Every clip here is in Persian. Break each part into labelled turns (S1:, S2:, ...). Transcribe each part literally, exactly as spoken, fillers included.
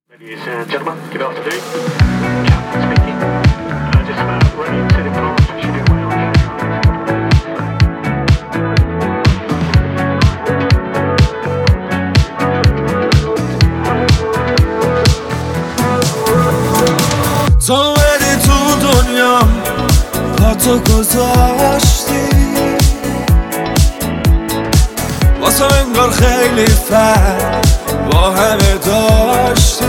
S1: Ladies and gentlemen, good afternoon. Captain speaking. Uh, just about ready to depart. Should do well.
S2: تو بدی تو دنیا با تو گذاشتی واسه انگار خیلی فرق با همه داشتی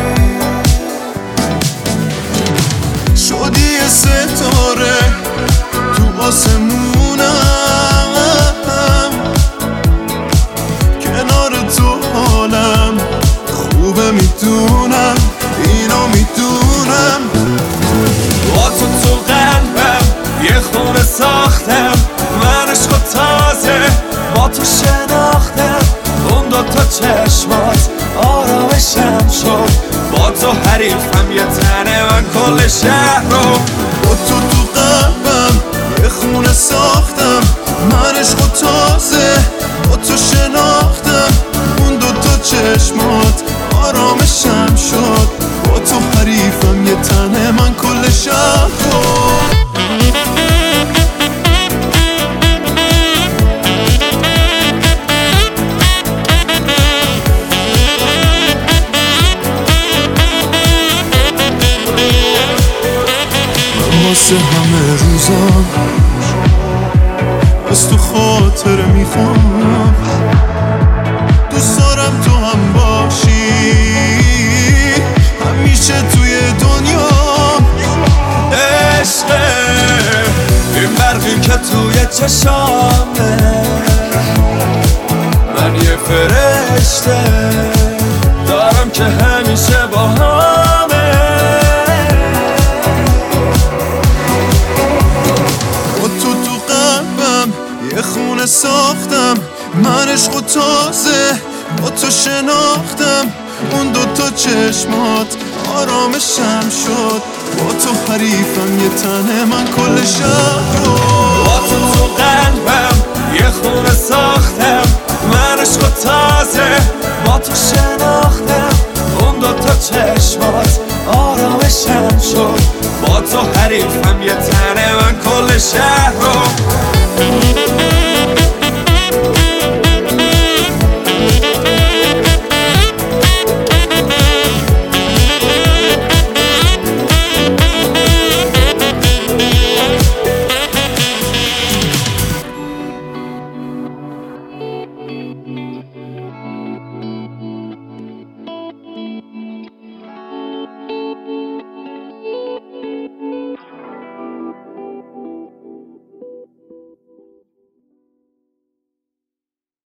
S2: شدی یه ستاره تو آسمونم کنار تو حالم خوبه میدونم اینو میدونم با تو تو قلبم یه خونه ساختم من عشق و تازه با تو شناختم اون دوتا چشمات آرامشم شد با تو حریفم یه تنه من کل شهر رو با تو تو قلبم یه خونه ساختم من عشق و تازه با تو شناختم اون دوتا چشمات آرامشم شد با تو حریفم یه تنه من کل شهر رو واسه همه روزام از تو خاطره میخوام دوست دارم تو هم باشی همیشه توی دنیا عشقه این برقی که توی چشامه من یه فرشته دارم که همیشه با همه یه خونه ساختم من عشق و تازه با تو شناختم اون دوتا چشمات آرامشم شد با تو حریفم یه تنه من کل شهر رو با تو تو قلبم یه خونه ساختم من عشق و تازه با تو شناختم اون دوتا چشمات آرامشم شد با تو حریفم یه تنه من کل شهر